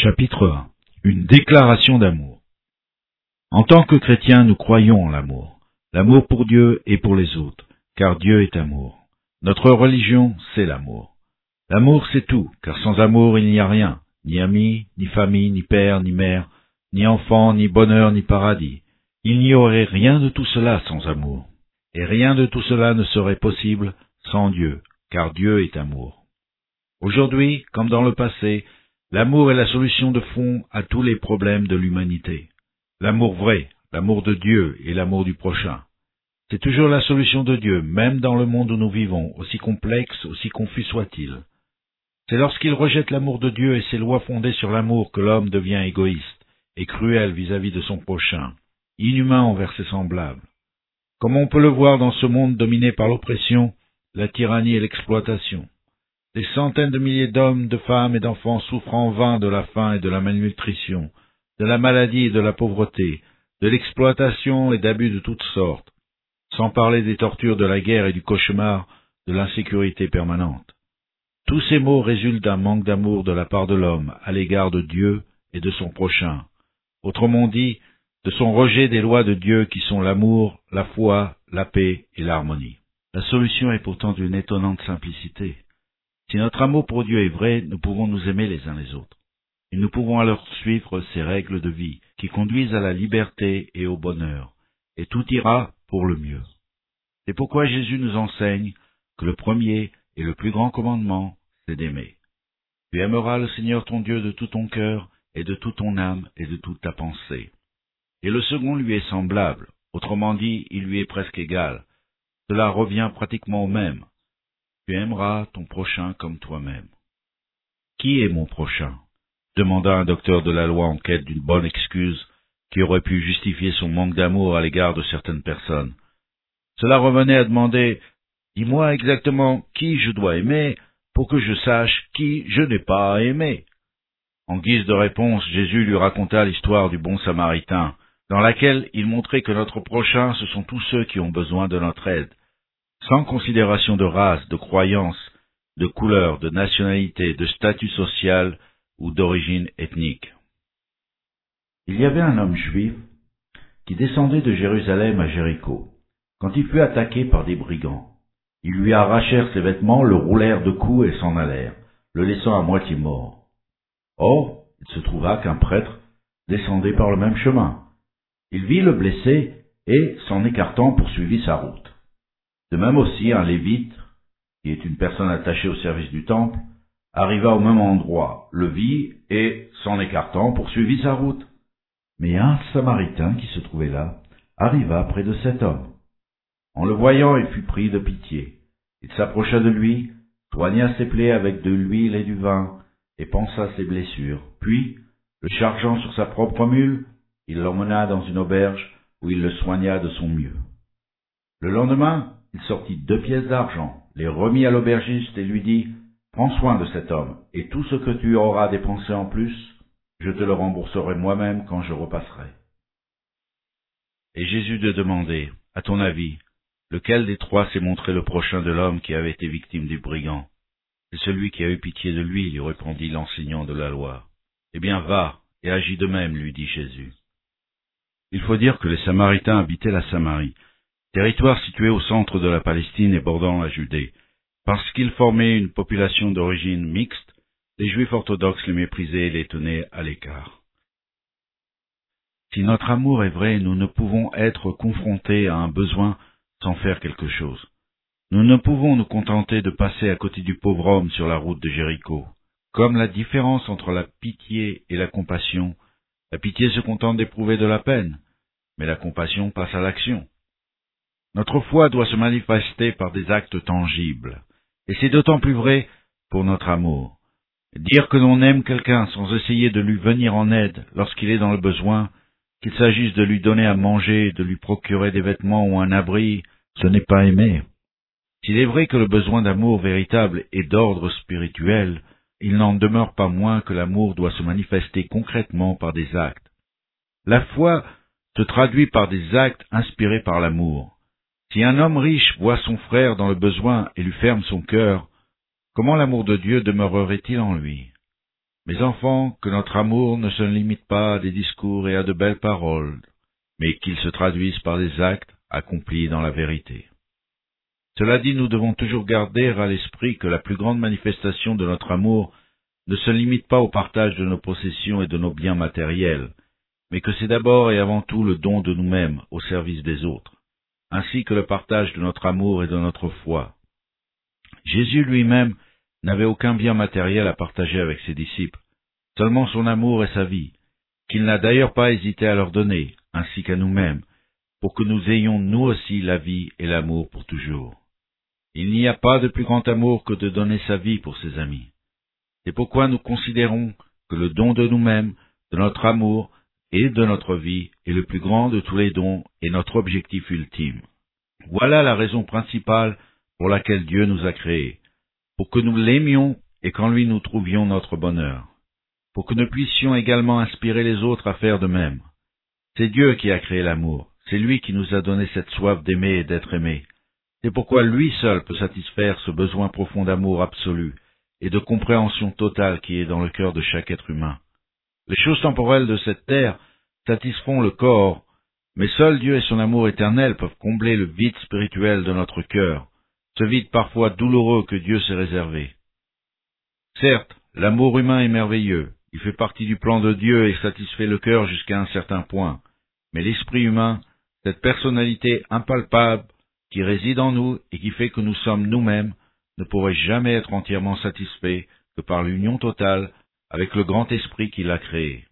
Chapitre 1. Une déclaration d'amour. En tant que chrétiens, nous croyons en l'amour. L'amour pour Dieu et pour les autres, car Dieu est amour. Notre religion, c'est l'amour. L'amour, c'est tout, car sans amour, il n'y a rien, ni amis, ni famille, ni père, ni mère, ni enfant, ni bonheur, ni paradis. Il n'y aurait rien de tout cela sans amour. Et rien de tout cela ne serait possible sans Dieu, car Dieu est amour. Aujourd'hui, comme dans le passé, l'amour est la solution de fond à tous les problèmes de l'humanité. L'amour vrai, l'amour de Dieu et l'amour du prochain. C'est toujours la solution de Dieu, même dans le monde où nous vivons, aussi complexe, aussi confus soit-il. C'est lorsqu'il rejette l'amour de Dieu et ses lois fondées sur l'amour que l'homme devient égoïste et cruel vis-à-vis de son prochain, inhumain envers ses semblables. Comme on peut le voir dans ce monde dominé par l'oppression, la tyrannie et l'exploitation. Des centaines de milliers d'hommes, de femmes et d'enfants souffrent en vain de la faim et de la malnutrition, de la maladie et de la pauvreté, de l'exploitation et d'abus de toutes sortes, sans parler des tortures de la guerre et du cauchemar de l'insécurité permanente. Tous ces maux résultent d'un manque d'amour de la part de l'homme à l'égard de Dieu et de son prochain, autrement dit, de son rejet des lois de Dieu qui sont l'amour, la foi, la paix et l'harmonie. La solution est pourtant d'une étonnante simplicité. Si notre amour pour Dieu est vrai, nous pouvons nous aimer les uns les autres. Et nous pouvons alors suivre ces règles de vie qui conduisent à la liberté et au bonheur, et tout ira pour le mieux. C'est pourquoi Jésus nous enseigne que le premier et le plus grand commandement, c'est d'aimer. Tu aimeras le Seigneur ton Dieu de tout ton cœur, et de toute ton âme, et de toute ta pensée. Et le second lui est semblable, autrement dit, il lui est presque égal. Cela revient pratiquement au même. Tu aimeras ton prochain comme toi-même. Qui est mon prochain? Demanda un docteur de la loi en quête d'une bonne excuse qui aurait pu justifier son manque d'amour à l'égard de certaines personnes. Cela revenait à demander « Dis-moi exactement qui je dois aimer pour que je sache qui je n'ai pas à aimer. » En guise de réponse, Jésus lui raconta l'histoire du bon Samaritain, dans laquelle il montrait que notre prochain, ce sont tous ceux qui ont besoin de notre aide, sans considération de race, de croyance, de couleur, de nationalité, de statut social ou d'origine ethnique. Il y avait un homme juif qui descendait de Jérusalem à Jéricho, quand il fut attaqué par des brigands. Ils lui arrachèrent ses vêtements, le roulèrent de coups et s'en allèrent, le laissant à moitié mort. Or, il se trouva qu'un prêtre descendait par le même chemin. Il vit le blessé et, s'en écartant, poursuivit sa route. De même aussi, un lévite, qui est une personne attachée au service du temple, arriva au même endroit, le vit et, s'en écartant, poursuivit sa route. Mais un Samaritain qui se trouvait là arriva près de cet homme. En le voyant, il fut pris de pitié. Il s'approcha de lui, soigna ses plaies avec de l'huile et du vin, et pansa ses blessures. Puis, le chargeant sur sa propre mule, il l'emmena dans une auberge où il le soigna de son mieux. Le lendemain, il sortit 2 pièces d'argent, les remit à l'aubergiste et lui dit « Prends soin de cet homme, et tout ce que tu auras dépensé en plus, je te le rembourserai moi-même quand je repasserai. » Et Jésus de demander « À ton avis, lequel des 3 s'est montré le prochain de l'homme qui avait été victime du brigand? » C'est celui qui a eu pitié de lui, lui répondit l'enseignant de la loi. « Eh bien, va, et agis de même, lui dit Jésus. » Il faut dire que les Samaritains habitaient la Samarie, territoire situé au centre de la Palestine et bordant la Judée. Parce qu'ils formaient une population d'origine mixte, les Juifs orthodoxes les méprisaient et les tenaient à l'écart. Si notre amour est vrai, nous ne pouvons être confrontés à un besoin sans faire quelque chose. Nous ne pouvons nous contenter de passer à côté du pauvre homme sur la route de Jéricho. Comme la différence entre la pitié et la compassion, la pitié se contente d'éprouver de la peine, mais la compassion passe à l'action. Notre foi doit se manifester par des actes tangibles, et c'est d'autant plus vrai pour notre amour. Dire que l'on aime quelqu'un sans essayer de lui venir en aide lorsqu'il est dans le besoin, qu'il s'agisse de lui donner à manger, de lui procurer des vêtements ou un abri, ce n'est pas aimer. S'il est vrai que le besoin d'amour véritable est d'ordre spirituel, il n'en demeure pas moins que l'amour doit se manifester concrètement par des actes. La foi se traduit par des actes inspirés par l'amour. Si un homme riche voit son frère dans le besoin et lui ferme son cœur, comment l'amour de Dieu demeurerait-il en lui? Mes enfants, que notre amour ne se limite pas à des discours et à de belles paroles, mais qu'il se traduise par des actes accomplis dans la vérité. Cela dit, nous devons toujours garder à l'esprit que la plus grande manifestation de notre amour ne se limite pas au partage de nos possessions et de nos biens matériels, mais que c'est d'abord et avant tout le don de nous-mêmes au service des autres, ainsi que le partage de notre amour et de notre foi. Jésus lui-même n'avait aucun bien matériel à partager avec ses disciples, seulement son amour et sa vie, qu'il n'a d'ailleurs pas hésité à leur donner, ainsi qu'à nous-mêmes, pour que nous ayons nous aussi la vie et l'amour pour toujours. Il n'y a pas de plus grand amour que de donner sa vie pour ses amis. C'est pourquoi nous considérons que le don de nous-mêmes, de notre amour et de notre vie est le plus grand de tous les dons et notre objectif ultime. Voilà la raison principale pour laquelle Dieu nous a créés, pour que nous l'aimions et qu'en lui nous trouvions notre bonheur, pour que nous puissions également inspirer les autres à faire de même. C'est Dieu qui a créé l'amour, c'est lui qui nous a donné cette soif d'aimer et d'être aimé. C'est pourquoi lui seul peut satisfaire ce besoin profond d'amour absolu et de compréhension totale qui est dans le cœur de chaque être humain. Les choses temporelles de cette terre satisfont le corps, mais seul Dieu et son amour éternel peuvent combler le vide spirituel de notre cœur, ce vide parfois douloureux que Dieu s'est réservé. Certes, l'amour humain est merveilleux, il fait partie du plan de Dieu et satisfait le cœur jusqu'à un certain point, mais l'esprit humain, cette personnalité impalpable qui réside en nous et qui fait que nous sommes nous-mêmes, ne pourrait jamais être entièrement satisfait que par l'union totale avec le grand esprit qui l'a créé.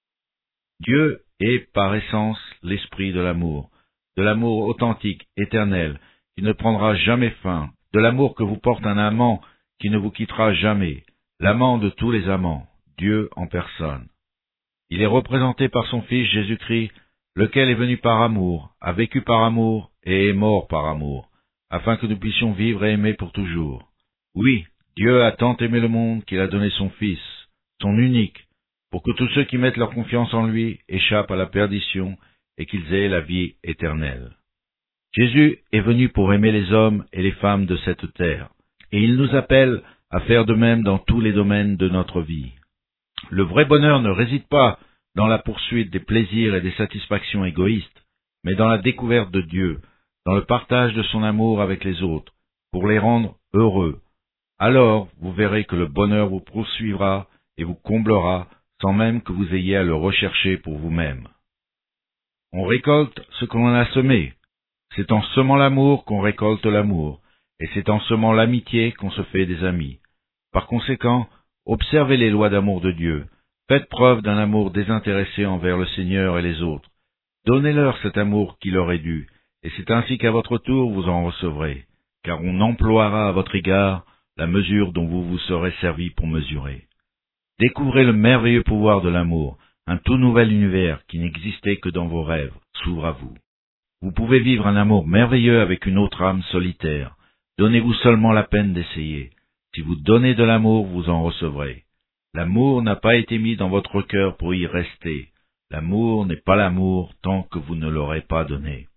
Dieu est par essence l'esprit de l'amour authentique, éternel, qui ne prendra jamais fin, de l'amour que vous porte un amant qui ne vous quittera jamais, l'amant de tous les amants, Dieu en personne. Il est représenté par son Fils Jésus-Christ, lequel est venu par amour, a vécu par amour et est mort par amour, afin que nous puissions vivre et aimer pour toujours. Oui, Dieu a tant aimé le monde qu'il a donné son Fils, son unique, pour que tous ceux qui mettent leur confiance en lui échappent à la perdition et qu'ils aient la vie éternelle. Jésus est venu pour aimer les hommes et les femmes de cette terre, et il nous appelle à faire de même dans tous les domaines de notre vie. Le vrai bonheur ne réside pas dans la poursuite des plaisirs et des satisfactions égoïstes, mais dans la découverte de Dieu, dans le partage de son amour avec les autres, pour les rendre heureux. Alors vous verrez que le bonheur vous poursuivra et vous comblera sans même que vous ayez à le rechercher pour vous-même. On récolte ce que l'on a semé. C'est en semant l'amour qu'on récolte l'amour, et c'est en semant l'amitié qu'on se fait des amis. Par conséquent, observez les lois d'amour de Dieu, faites preuve d'un amour désintéressé envers le Seigneur et les autres. Donnez-leur cet amour qui leur est dû, et c'est ainsi qu'à votre tour vous en recevrez, car on emploiera à votre égard la mesure dont vous vous serez servi pour mesurer. Découvrez le merveilleux pouvoir de l'amour, un tout nouvel univers qui n'existait que dans vos rêves, s'ouvre à vous. Vous pouvez vivre un amour merveilleux avec une autre âme solitaire. Donnez-vous seulement la peine d'essayer. Si vous donnez de l'amour, vous en recevrez. L'amour n'a pas été mis dans votre cœur pour y rester. L'amour n'est pas l'amour tant que vous ne l'aurez pas donné.